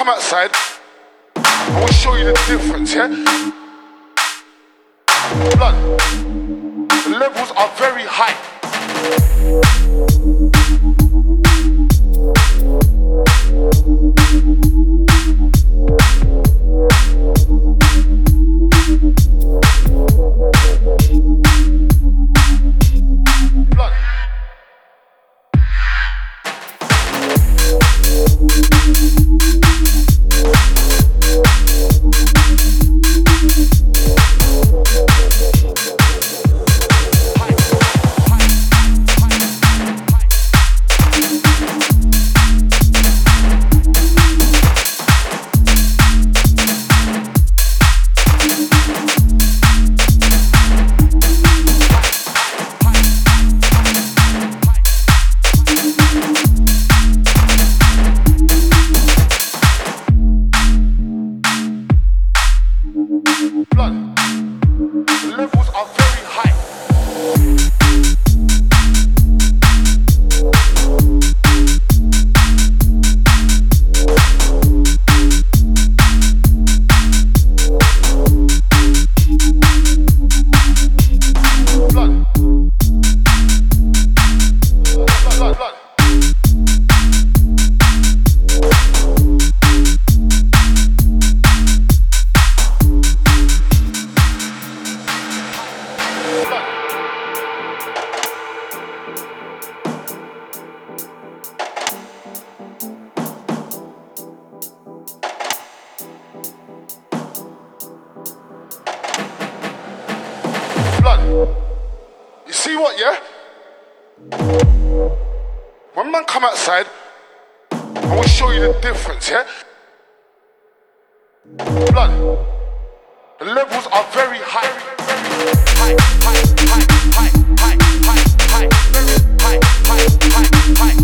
outside, I will show you the difference, yeah? Blood, the levels are very high. Blood, the levels are very high. Blood, blood, blood. Blood. You see what, yeah? When man come outside, I will show you the difference, yeah? Blood. The levels are very high. High, high, high, high, high, high, high, very high, high, high, high, high.